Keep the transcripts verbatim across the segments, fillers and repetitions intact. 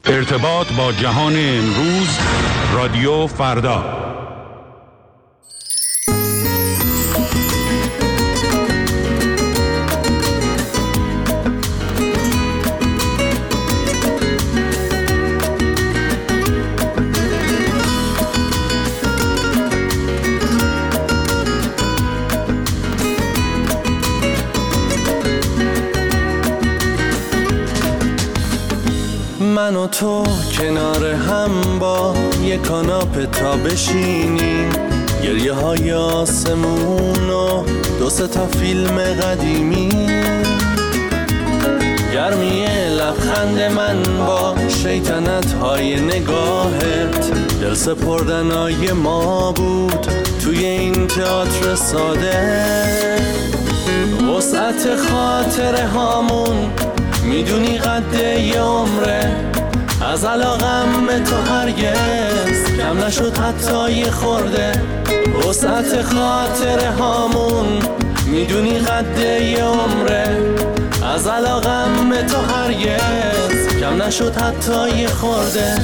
ارتباط با جهان امروز، رادیو فردا. من و تو کنار هم با یک کاناپه تا بشینیم، گریه های آسمون و دو سه تا فیلم قدیمی، گرمی لبخند من با شیطنت های نگاهت، دل سپردنای ما بود توی این تئاتر ساده، وسعت خاطره هامون میدونی قد یه عمره، از علاقم به تو هرگز کم نشد حتی یه خورده، وسعت خاطره هامون میدونی قد یه عمره، از علاقم به تو هرگز کم نشد حتی یه خورده.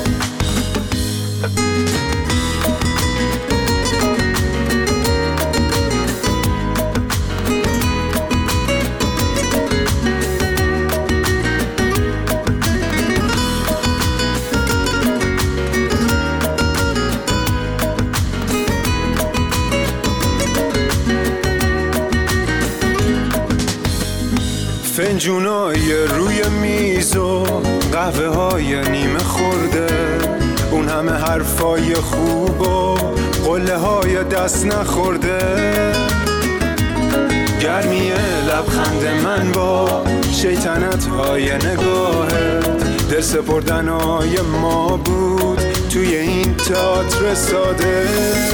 فنجونای روی میز و قهوه های نیمه خورده، اون همه حرفای خوب و قله های دست نخورده، گرمی لبخند من با شیطنت های نگاهت، دل سپردنای ما بود توی این تئاتر ساده،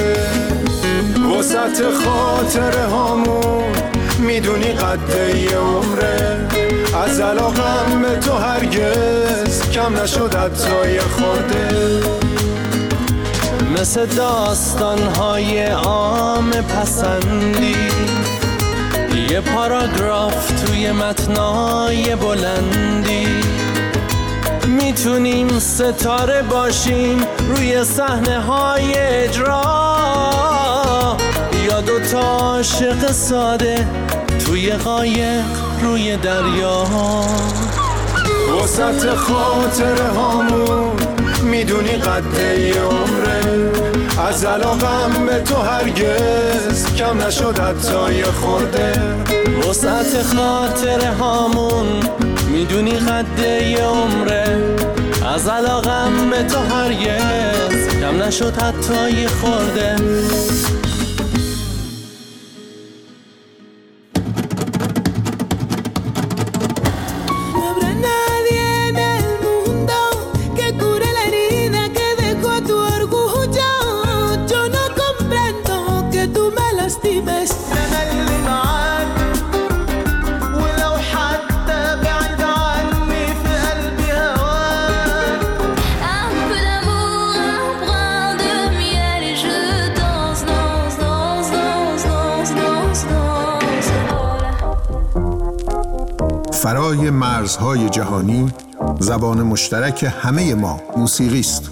وسط خاطره هامون میدونی قد یه عمره، از علاقم به تو هرگز کم نشد حتی یه خورده، مثل داستان‌های عام پسندی، یه پاراگراف توی متنای بلندی، میتونیم ستاره باشیم روی صحنه‌های اجرا، یا دوتا عاشق ساده توی قایق روی دریا، وسط خاطره هامون میدونی قد یه عمره، از علاقم به تو هرگز کم نشد حتی یه خورده، وسط خاطره هامون میدونی قد یه عمره، از علاقم به تو هرگز کم نشد حتی یه خورده. فرای مرزهای جهانی، زبان مشترک همه ما موسیقی است.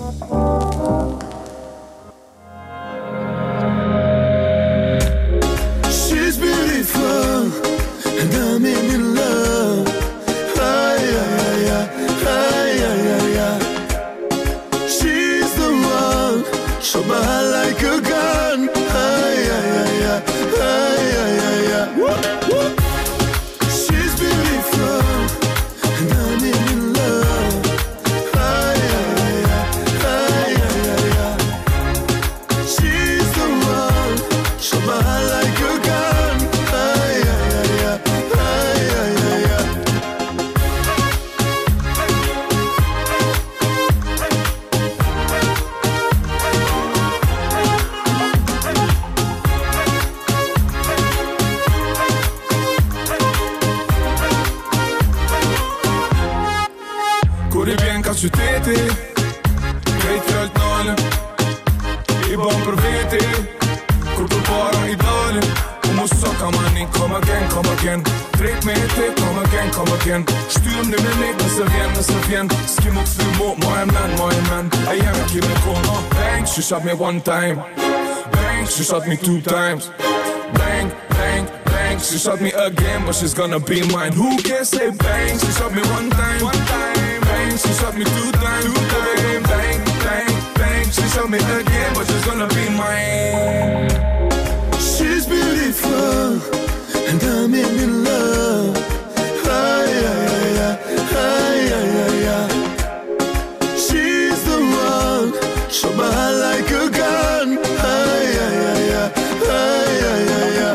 Ons suck aan my nie, come again, come again. Trek me het ek, come again, come again. Stuur hem nie meer net, mis er vien, mis er vien. Skim op vuur, mo, my man, my man. I am a keep me cool, no. Bang, she shot me one time. Bang, she shot me two times. Bang, bang, bang, she shot me again, but she's gonna be mine. Who can say bang? She shot me one time, one time. Bang, she shot me two times, two times. Bang, bang, bang, she shot me again, but she's gonna be mine. She's beautiful, and I'm in love. Ay, ay, ay, ay, ay, ay, ay, ay. She's the one, shot my heart like a gun. Ay, ay, ay, ay, ay, ay, ay, ay.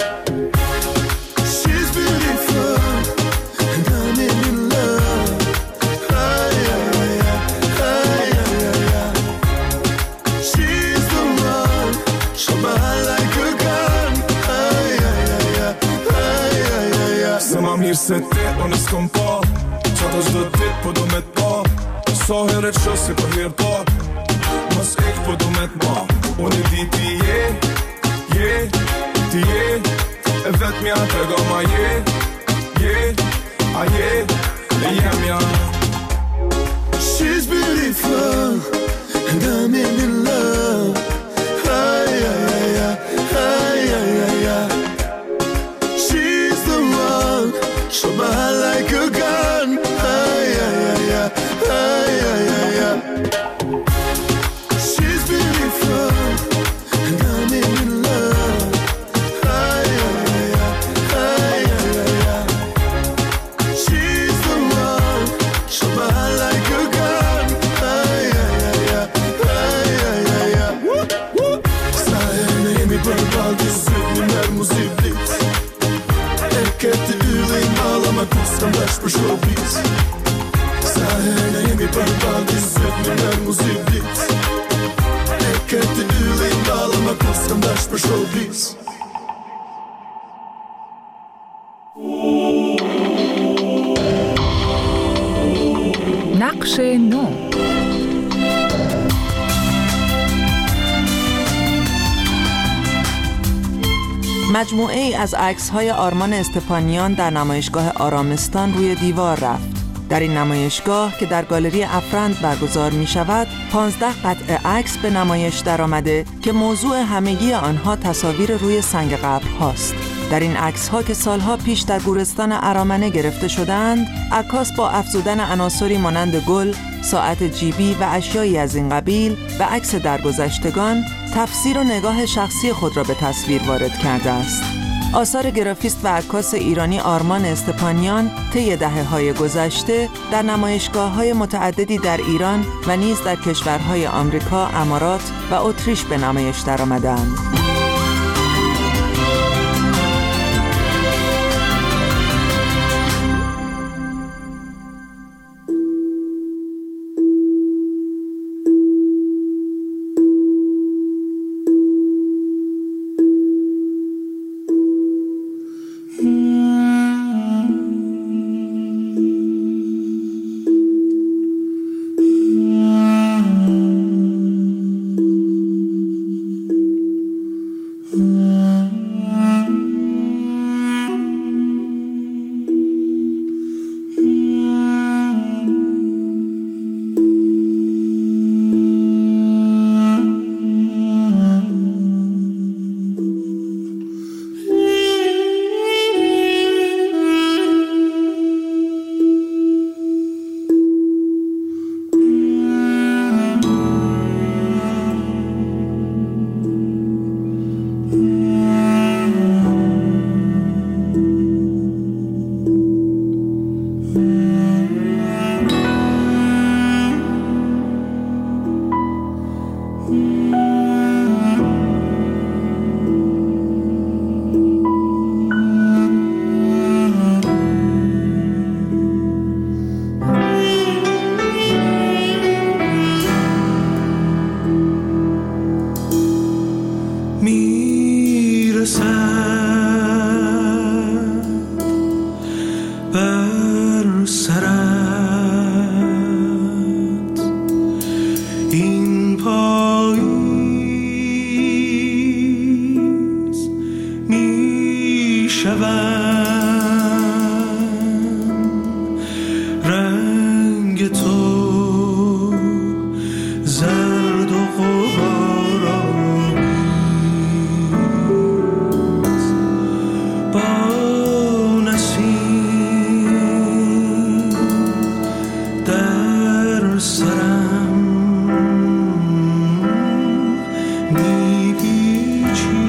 She's beautiful, and I'm in love. Ay, ay, ay, ay, ay, ay, ay. She's the one, shot my heart like a gun. Ay, ay, ay, ay, ay, ay, ay. Som am hirsätter och nu skom på. Tjatas dödligt på domet på. Så hör ett kjöss på helt på. Mas ek på domet på. Och nu dit vi är. Yeah, det är. Jag vet mig att jag gav mig. Yeah, yeah, ah yeah. Det är mig. She's beautiful, and I'm in love. Ay, ay, ay, ay, ay, ay, ay, ay. She's the one, shot my heart like a gun. Ay, ay, ay, ay, ay, ay, ay, ay. She's beautiful, and I'm in love. Ay, ay, ay, ay, ay, ay, ay. She's the one, shot my heart like a gun. Ay, ay, ay, ay, ay, ay, ay, ay. Sayene mi bırakıldı zihniler muziblit. Erkekti üleyin ağlamak kıskandaş bir showbiz. Sayene mi bırakıldı zihniler muziblit. Erkekti üleyin ağlamak kıskandaş bir showbiz. نقش نو. مجموعه ای از عکس‌های آرمان استپانیان در نمایشگاه آرامستان روی دیوار رفت. در این نمایشگاه که در گالری افرند برگزار می شود، پانزده قطعه عکس به نمایش درآمده که موضوع همگی آنها تصاویر روی سنگ قبرهاست. در این عکس‌ها که سالها پیش در گورستان ارامنه گرفته شدند، عکاس با افزودن عناصری مانند گل، ساعت جیبی و اشیایی از این قبیل به عکس درگذشتگان، تفسیر و نگاه شخصی خود را به تصویر وارد کرده است. آثار گرافیست و عکاس ایرانی آرمان استپانیان طی دهه‌های گذشته در نمایشگاه‌های متعددی در ایران و نیز در کشورهای آمریکا، امارات و اتریش به نمایش درآمدند. رنگ تو زرد و غبارآمیز با نسیم در سرم میپیچی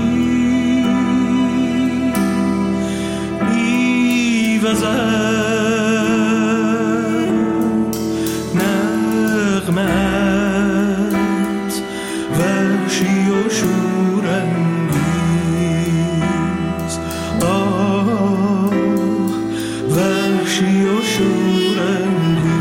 میوزد نغمت وحشی و شورانگیز آه وحشی و شورانگیز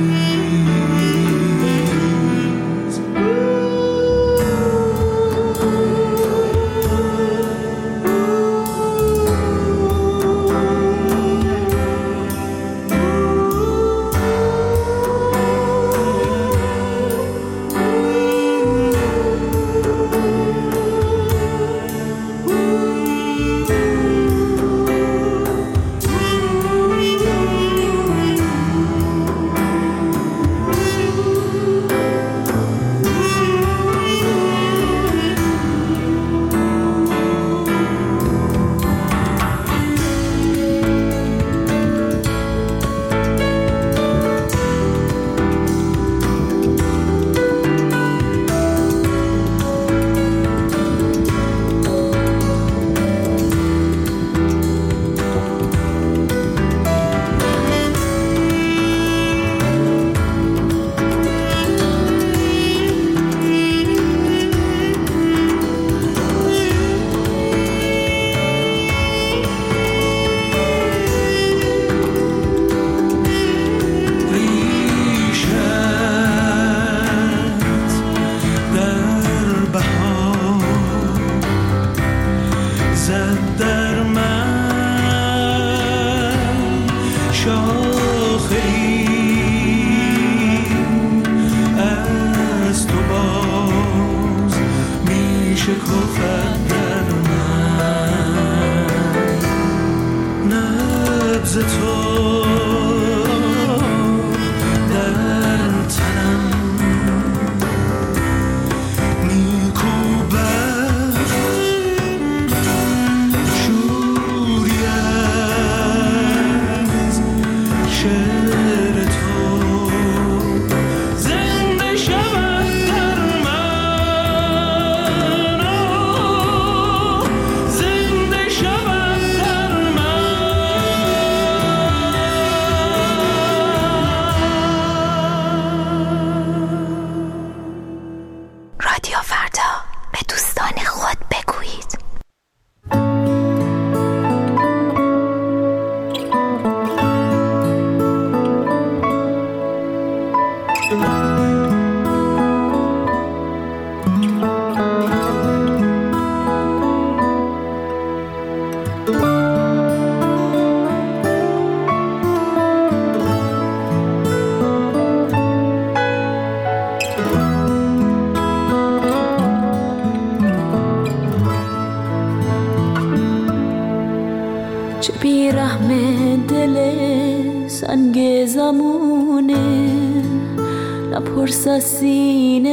نپرس از سینه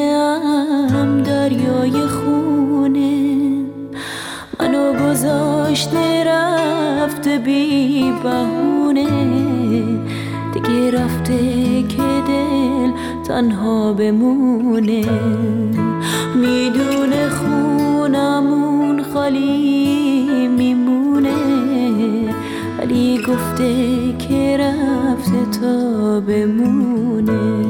ام دریای خونه منو گذاشته رفته بی بهونه دیگه رفته که دل تنها بمونه میدونه خونمون خالی میمونه ولی گفته که رفته تا بمونه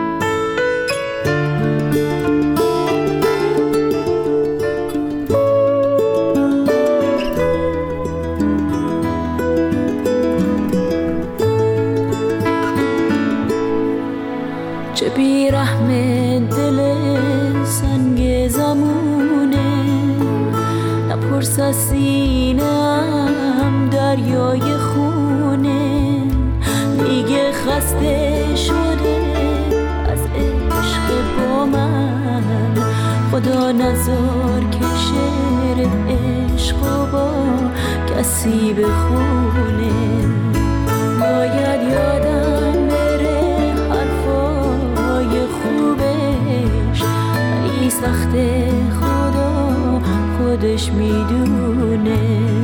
چه بیرحم دل سنگ زمونه نپرس از سینه‌ام دریای خونه دیگه خسته شده از عشق با من خدا نذار که شعر عشق با کسی بخونه باید یادم بره حرف سخته خدا خودش میدونه.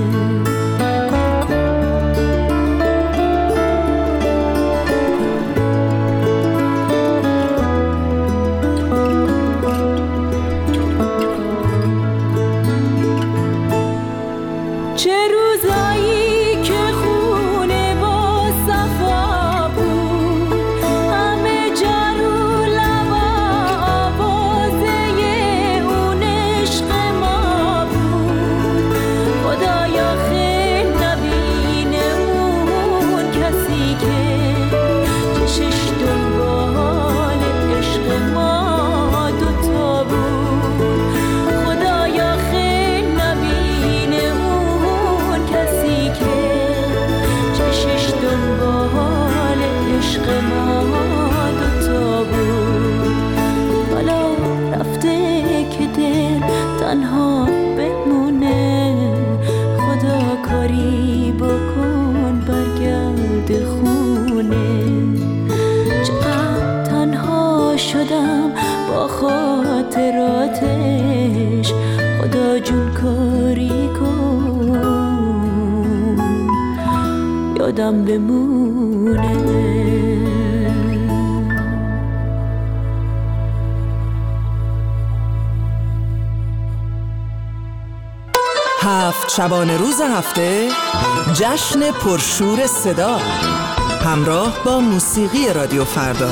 خاطراتش خدا جون کاری کن یادم بمونه. هفت شبانه روز هفته جشن پرشور صدا همراه با موسیقی رادیو فردا.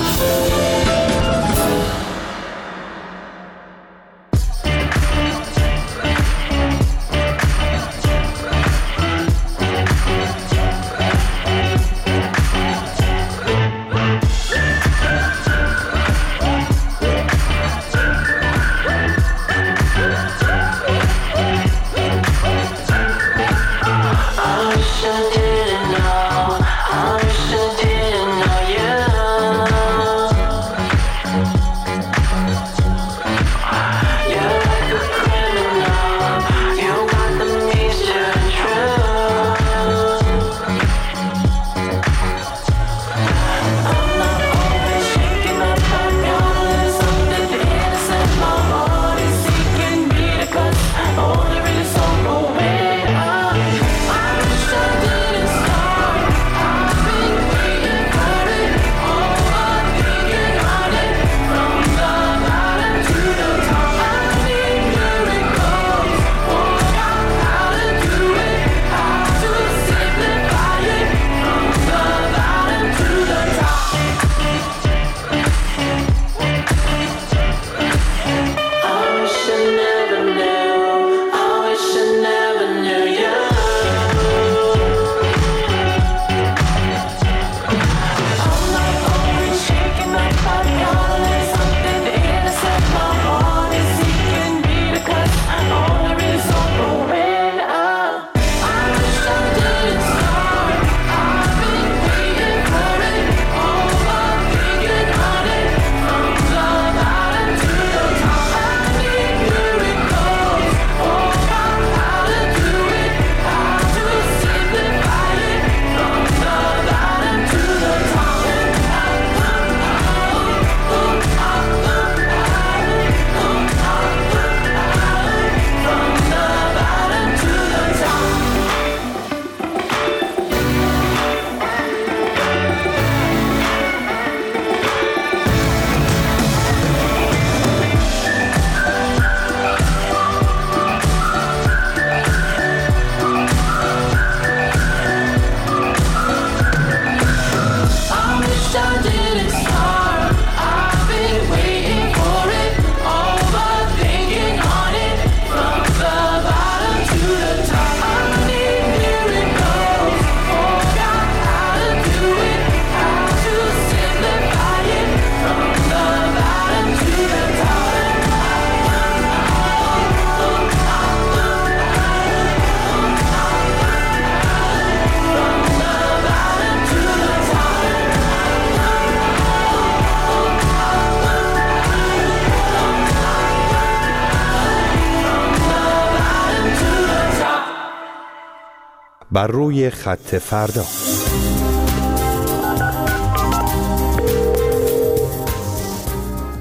بر روی خط فردا.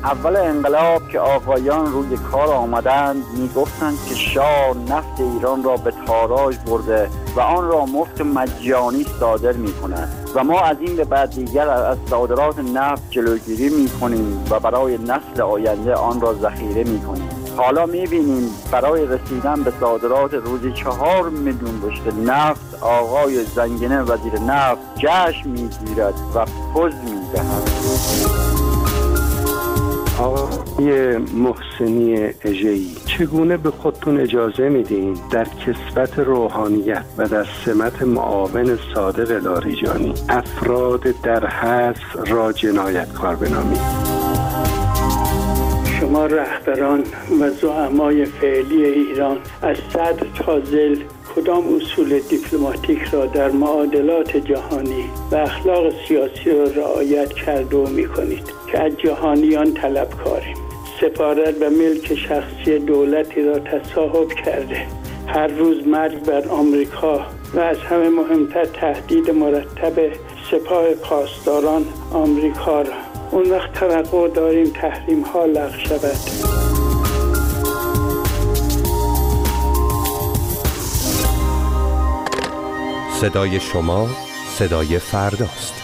اول انقلاب که آقایان روی کار آمدند میگفتند که شاه نفت ایران را به تاراج برده و آن را مفت مجانی صادر می‌کند و ما از این به بعد دیگر از صادرات نفت جلوگیری می‌کنیم و برای نسل آینده آن را ذخیره می‌کنیم. حالا می‌بینیم برای رسیدن به صادرات روزی چهار میلیون بشکه نفت آقای زنگنه وزیر نفت جشن می‌گیرد و پوز می‌دهد. آقای محسنی اژه‌ای، چگونه به خودتون اجازه میدین در کسبت روحانیت و در سمت معاون صادق لاریجانی افراد در حصر را جنایتکار بنامید؟ شما رهبران و زعمای فعلی ایران از صدر تا ذیل کدام اصول دیپلماتیک را در معادلات جهانی و اخلاق سیاسی را رعایت کرده و می‌کنید که از جهانیان طلبکاریم؟ سفارت و ملک شخصی دولتی را تصاحب کرده، هر روز مرگ بر آمریکا و از همه مهمتر تهدید مرتب سپاه پاسداران آمریکا را. اون وقت توقع داریم تحریم ها لغو شود. صدای شما صدای فرداست.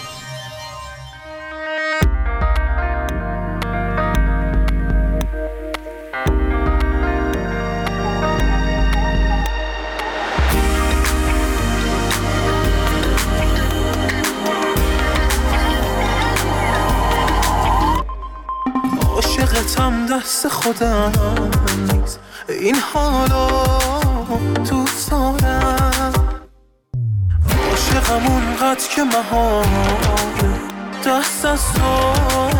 عاشقتم دست خودم نیست، این حالا دوست دارم. عاشقم اونقدر که محال دست از تو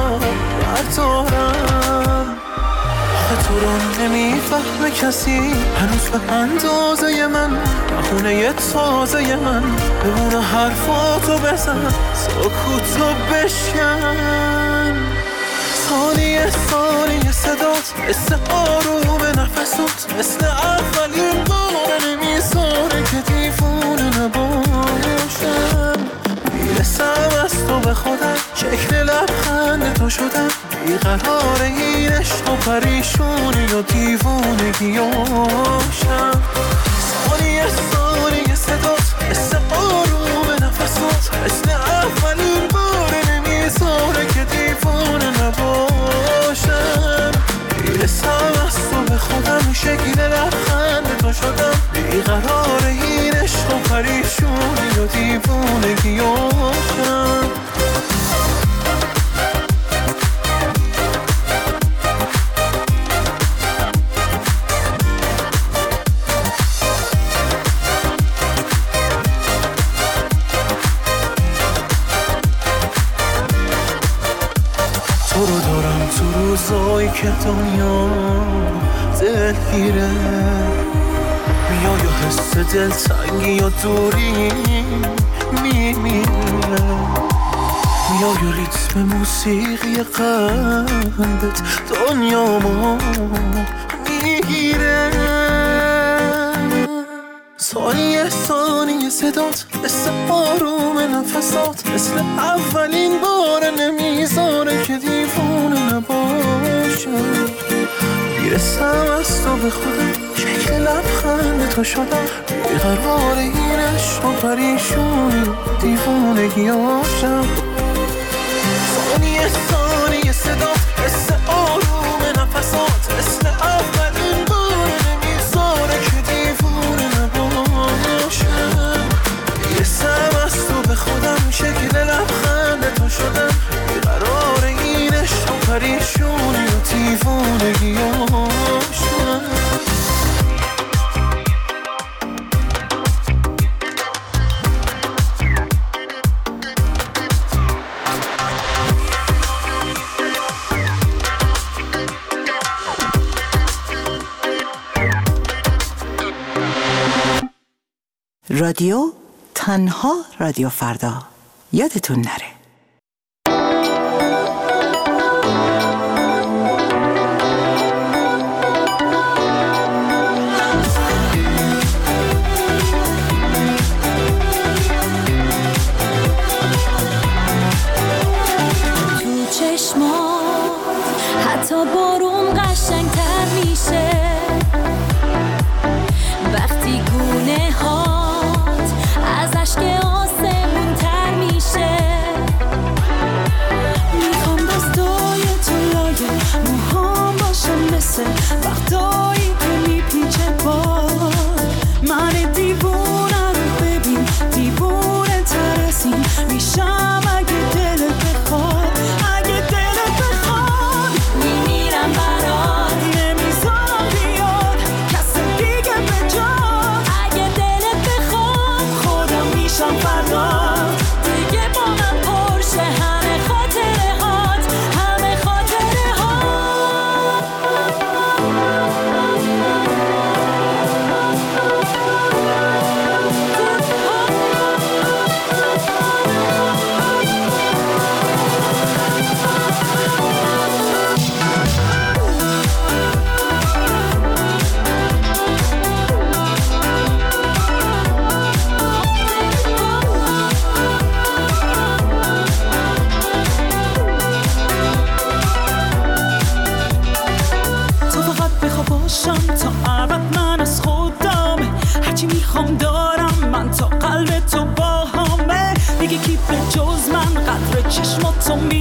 بردارم. آخه تو رو نمیفهمه کسی هنوز به اندازه من، بخونه تازه من بمونه حرفاتو بزن، سکوتو بشکن. ثانیه ثانیه صدات مثل آروم نفسات، مثل اولین بار نمیذاره که دیوونه نباشم. میرسم از تو به خودم، شکل لبخند تو شدم، بیقرار این عشق و پریشونی و دیوونگیاشم. ثانیه ثانیه صدات مثل آروم نفسات، مثل اولین بار نمیذاره که دیوونه نباشم. میرسم از تو به خودم، شکل لبخند تو شدم، بیقرار این عشق و پریشونی و دیوونگیاشم. تو رو دارم تو روزایی که دنیا دلگیره، میای و حس دلتنگی و دوری میمیره، میای و ریتم موسیقی قلبت دنیامو میگیره. ثانیه ثانیه صدات مثل آروم نفسات، مثل اولین بار نمیذاره که دیوونه نباشم. میرسم از تو به خودم، شکل لبخند تو شدم، بیقرار این عشق و پریشونی و دیوونگیاشم. ثانیه ثانیه صدات مثل آروم نفسات، مثل اولین بار نمیذاره که دیوونه نباشم. میرسم از تو به خودم، شکل لبخند تو شدم، بیقرار این عشق و پریشونی و دیوونگیاشم. رادیو تنها رادیو فردا، یادتون نره. تو چشمات حتی بارون قشنگتر میشه وقتی گونه هات از اشک آسمون تر میشه. میخوام دستای تو لایه موهام باشم مثل وقتایی که میپیچه باد. من دیوونه رو ببین دیوونه تر از این میشم اگه دلت بخواد. اگه دلت بخواد میمیرم برات نمیذارم بیاد کس دیگه به جات. اگه دلت بخواد خودم میشم فردات دیگه با من پرشه همه خاطره هات همه خاطره هات. تو فقط بخوا باشم تا ابد من از خودم هرچی میخوام دارم من تا قلب تو با همه دیگه کی به جز من قدر چشماتو می